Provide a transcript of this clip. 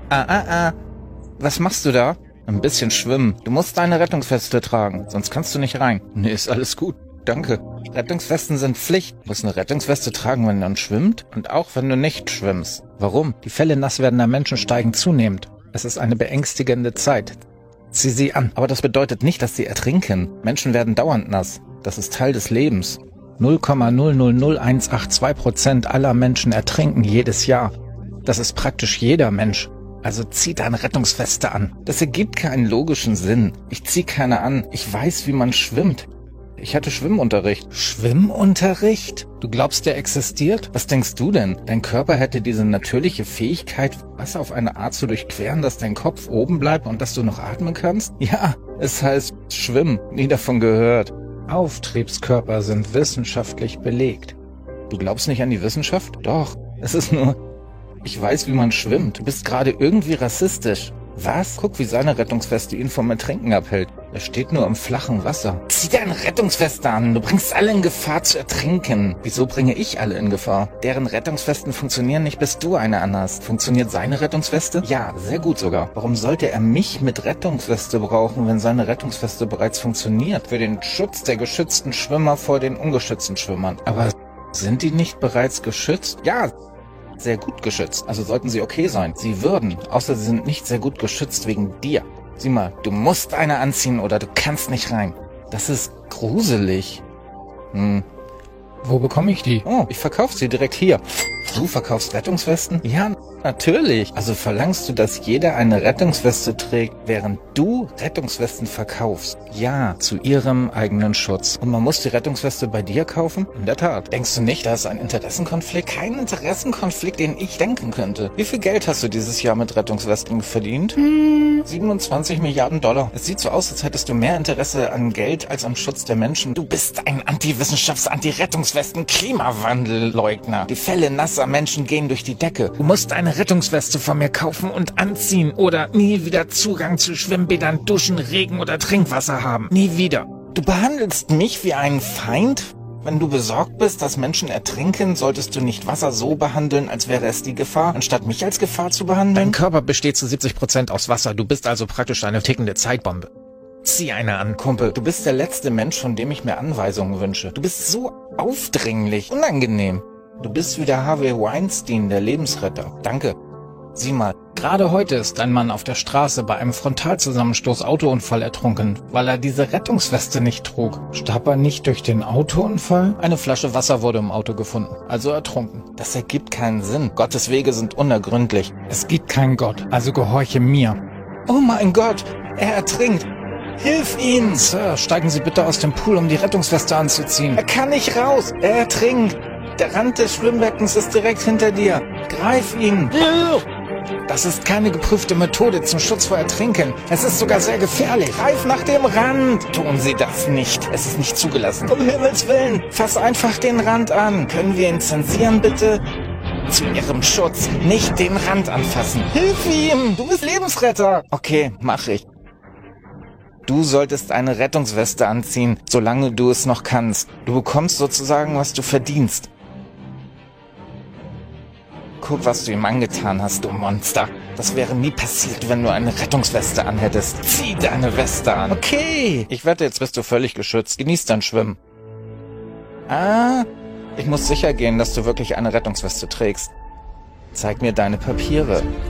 Was machst du da? Ein bisschen schwimmen. Du musst deine Rettungsweste tragen, sonst kannst du nicht rein. Nee, ist alles gut. Danke. Rettungswesten sind Pflicht. Du musst eine Rettungsweste tragen, wenn man schwimmt und auch wenn du nicht schwimmst. Warum? Die Fälle nass werdender Menschen steigen zunehmend. Es ist eine beängstigende Zeit. Zieh sie an. Aber das bedeutet nicht, dass sie ertrinken. Menschen werden dauernd nass. Das ist Teil des Lebens. 0,000182% aller Menschen ertrinken jedes Jahr. Das ist praktisch jeder Mensch. Also zieh deine Rettungsweste an. Das ergibt keinen logischen Sinn. Ich zieh keine an. Ich weiß, wie man schwimmt. Ich hatte Schwimmunterricht. Schwimmunterricht? Du glaubst, der existiert? Was denkst du denn? Dein Körper hätte diese natürliche Fähigkeit, Wasser auf eine Art zu durchqueren, dass dein Kopf oben bleibt und dass du noch atmen kannst? Ja, es heißt Schwimmen. Nie davon gehört. Auftriebskörper sind wissenschaftlich belegt. Du glaubst nicht an die Wissenschaft? Doch. Es ist nur... Ich weiß, wie man schwimmt. Du bist gerade irgendwie rassistisch. Was? Guck, wie seine Rettungsweste ihn vom Ertrinken abhält. Er steht nur im flachen Wasser. Zieh deine Rettungsweste an. Du bringst alle in Gefahr zu ertrinken. Wieso bringe ich alle in Gefahr? Deren Rettungswesten funktionieren nicht, bis du eine anhast. Funktioniert seine Rettungsweste? Ja, sehr gut sogar. Warum sollte er mich mit Rettungsweste brauchen, wenn seine Rettungsweste bereits funktioniert? Für den Schutz der geschützten Schwimmer vor den ungeschützten Schwimmern. Aber sind die nicht bereits geschützt? Ja, sehr gut geschützt. Also sollten sie okay sein. Sie würden. Außer sie sind nicht sehr gut geschützt wegen dir. Sieh mal, du musst eine anziehen oder du kannst nicht rein. Das ist gruselig. Wo bekomme ich die? Oh, ich verkaufe sie direkt hier. Du verkaufst Rettungswesten? Ja, natürlich. Also verlangst du, dass jeder eine Rettungsweste trägt, während du Rettungswesten verkaufst? Ja, zu ihrem eigenen Schutz. Und man muss die Rettungsweste bei dir kaufen? In der Tat. Denkst du nicht, da ist ein Interessenkonflikt? Kein Interessenkonflikt, den ich denken könnte. Wie viel Geld hast du dieses Jahr mit Rettungswesten verdient? 27 Milliarden Dollar. Es sieht so aus, als hättest du mehr Interesse an Geld als am Schutz der Menschen. Du bist ein Anti-Wissenschafts-Anti-Rettungswesten-Klimawandelleugner. Die Fälle nasser Menschen gehen durch die Decke. Du musst eine Rettungsweste von mir kaufen und anziehen oder nie wieder Zugang zu Schwimmbädern, Duschen, Regen oder Trinkwasser haben. Nie wieder. Du behandelst mich wie einen Feind? Wenn du besorgt bist, dass Menschen ertrinken, solltest du nicht Wasser so behandeln, als wäre es die Gefahr, anstatt mich als Gefahr zu behandeln? Dein Körper besteht zu 70% aus Wasser. Du bist also praktisch eine tickende Zeitbombe. Zieh eine an, Kumpel. Du bist der letzte Mensch, von dem ich mir Anweisungen wünsche. Du bist so aufdringlich, unangenehm. Du bist wie der Harvey Weinstein, der Lebensretter. Danke. Sieh mal, gerade heute ist ein Mann auf der Straße bei einem Frontalzusammenstoß Autounfall ertrunken, weil er diese Rettungsweste nicht trug. Starb er nicht durch den Autounfall? Eine Flasche Wasser wurde im Auto gefunden, also ertrunken. Das ergibt keinen Sinn. Gottes Wege sind unergründlich. Es gibt keinen Gott, also gehorche mir. Oh mein Gott, er ertrinkt. Hilf ihm! Sir, steigen Sie bitte aus dem Pool, um die Rettungsweste anzuziehen. Er kann nicht raus, er ertrinkt. Der Rand des Schwimmbeckens ist direkt hinter dir. Greif ihn! Das ist keine geprüfte Methode zum Schutz vor Ertrinken. Es ist sogar sehr gefährlich. Greif nach dem Rand! Tun Sie das nicht. Es ist nicht zugelassen. Um Himmels Willen, fass einfach den Rand an. Können wir ihn zensieren, bitte? Zu Ihrem Schutz. Nicht den Rand anfassen. Hilf ihm! Du bist Lebensretter! Okay, mach ich. Du solltest eine Rettungsweste anziehen, solange du es noch kannst. Du bekommst sozusagen, was du verdienst. Guck, was du ihm angetan hast, du Monster. Das wäre nie passiert, wenn du eine Rettungsweste anhättest. Zieh deine Weste an. Okay. Ich wette, jetzt bist du völlig geschützt. Genieß dein Schwimmen. Ich muss sicher gehen, dass du wirklich eine Rettungsweste trägst. Zeig mir deine Papiere.